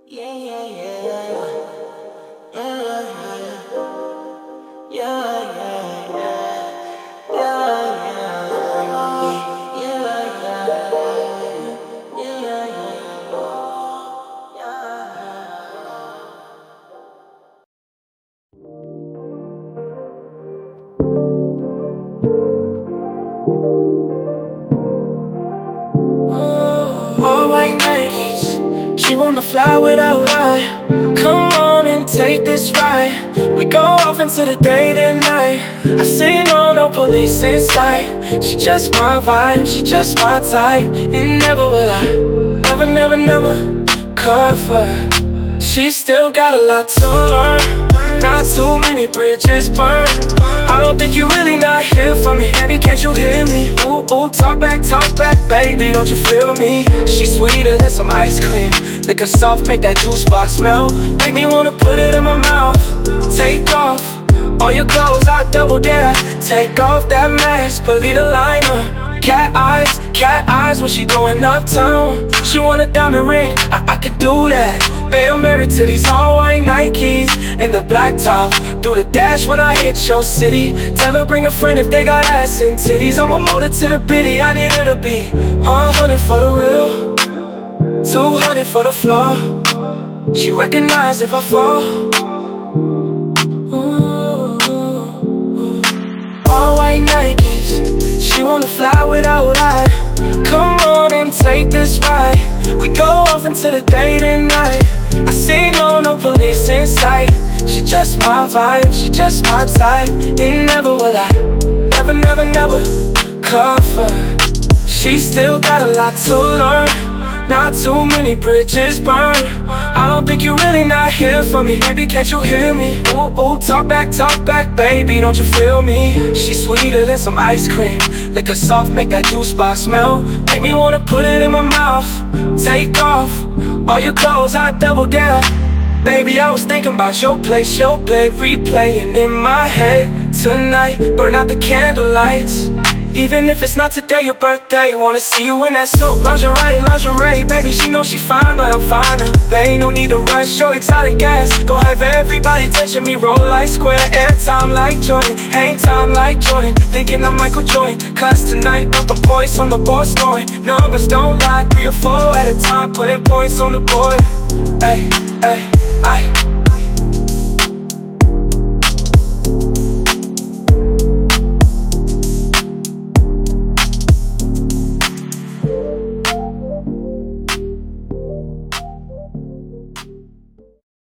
Yeah, yeah, yeah. Yeah, yeah, yeah, yeah. Yeah, yeah. Yeah, yeah. All white Nikes, she wanna fly without I. Come on and take this ride. We go off into the day and night. I say no police in sight. She just my vibe, she just my type. And never will I, never cover. She still got a lot to learn. Not too many bridges burned. I don't think you really not here for me. Baby, can't you hear me? Ooh, talk back, baby, don't you feel me? She's sweeter than some ice cream. Liquor soft, make that juice box smell. Make me wanna put it in my mouth. Take off all your clothes, I double dare. Take off that mask, believe the liner. Cat eyes when she going uptown. She want a diamond ring, I could do that. Babe, I'm married to these all white Nikes and the black top. Do the dash when I hit your city. Tell her bring a friend if they got ass and titties. I'ma mold it to the bitty, I need her to be 100 for the real, 200 for the floor. She recognize if I fall. All white Nikes, she wanna fly without I. Come on and take this ride. We go off into the day and night. I see no police in sight. She just my vibe, she just my type. And never will I, never cover. She still got a lot to learn. Not too many bridges burned. I don't think you really not here for me. Baby, can't you hear me? Ooh, talk back, baby, don't you feel me? She's sweeter than some ice cream. Liquor soft, make that juice box smell. Make me wanna put it in my mouth. Take off all your clothes, I double dare. Baby, I was thinking about your place, your bed, replaying in my head tonight. Burn out the candlelights. Even if it's not today, your birthday. Wanna see you in that silk lingerie. Baby, she knows she fine, but I'm finer. There ain't no need to rush, your exotic gas. Go have everybody touching me, roll like square. Air time like Jordan, hang time like Jordan. Thinking I'm Michael Jordan, cause tonight up the points on the board scoring. Numbers don't lie, 3 or 4 at a time, putting points on the board. Ay,